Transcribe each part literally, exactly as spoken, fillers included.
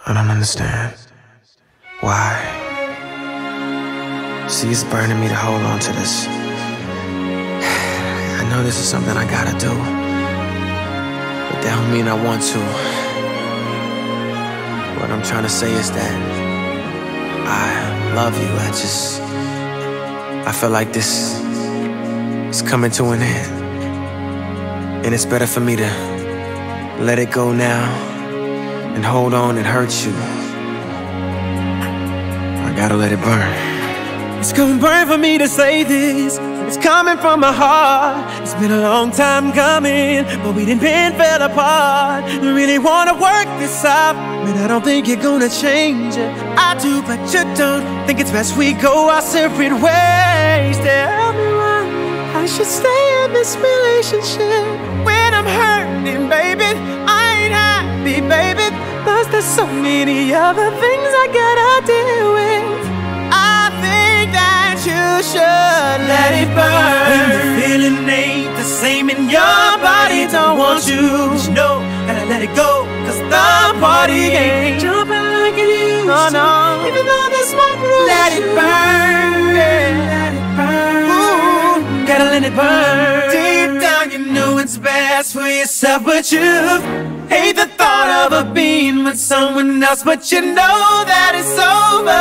I don't understand. Why? See, it's burning me to hold on to this. I know this is something I gotta do, but that don't mean I want to. What I'm trying to say is that I love you. I just, I feel like this is coming to an end, and it's better for me to let it go now and hold on and hurt you. I gotta let it burn. It's gonna burn for me to say this. It's coming from my heart. It's been a long time coming, but we didn't been fell apart. I really wanna work this out, but I don't think you're gonna change it. I do, but you don't. Think it's best we go our separate ways. Tell me why I should stay in this relationship when I'm hurting, baby. I ain't happy, baby. Plus there's so many other things I gotta deal with. I think that you should let it burn. When the feeling ain't the same and your body don't want you, but you know that I let it go, cause the party ain't jumping like it used to. No, even though this might bruise, let it burn, yeah. Let it burn. Ooh, gotta let it burn. Deep down you know it's best for yourself, but you hate the thought of her being with someone else, but you know that it's over.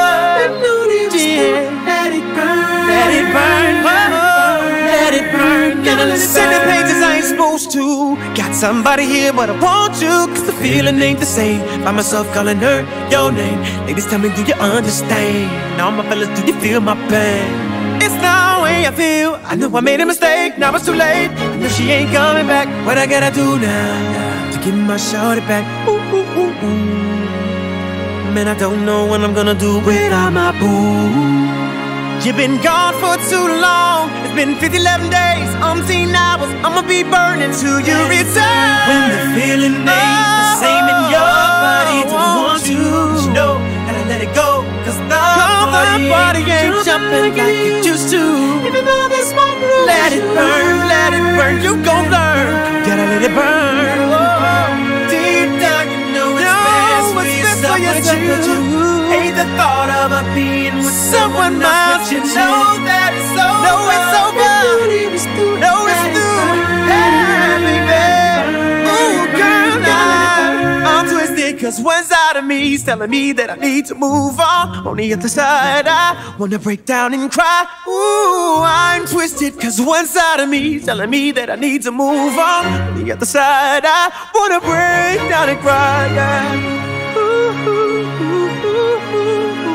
Yeah. Let it burn, let it burn, oh, let it burn. Gotta let it burn. The pages I ain't supposed to. Got somebody here, but I want you, cause the feeling ain't the same. Find myself calling her your name. Ladies, tell me, do you understand? Now my fellas, do you feel my pain? It's the way I feel. I know I made a mistake, now it's too late. I know she ain't coming back. What I gotta do now to get my shorty back? Ooh, ooh, ooh, ooh. Man, I don't know what I'm gonna do without my boo. You've been gone for too long. It's been fifty, eleven days, umpteen hours. I'ma be burning till you return. When the feeling ain't the same and your body don't want you, you know that I let it go, cause the body, body ain't jumping like it used to. Even though this might bruise, let it burn, let it burn. You gon' learn, gotta let it burn. Deep down you know it's best for yourself, but you hate the thought of her being with someone else. You know that it's over. No, it's over. No, it's through. Hey, baby. Ooh, girl, now I'm twisted, cause one side of me is telling me that I need to move on. On the other side, I wanna break down and cry. Ooh, I'm twisted, cause one side of me is telling me that I need to move on. On the other side, I wanna break down and cry, yeah. Ooh, ooh, ooh, ooh, ooh.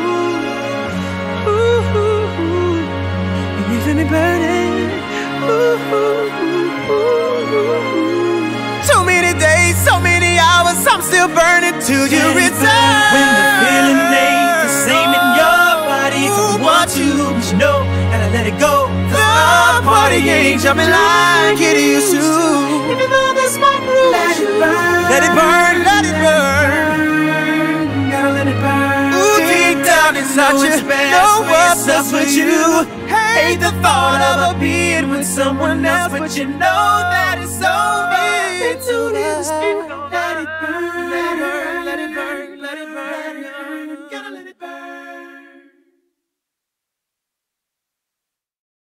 Me burning. Ooh, ooh, ooh, ooh. So many days, so many hours, I'm still burning till you return. When the feeling ain't the same and your body don't want you, but you know that I let it go. The party ain't jumping like it used to. Even though this might bruise, let it burn, let it burn, let it burn. Gotta let it burn. Ooh, deep down inside you, know what's up with you. Hate the thought of her being with someone else, but you know that it's over. It's too late.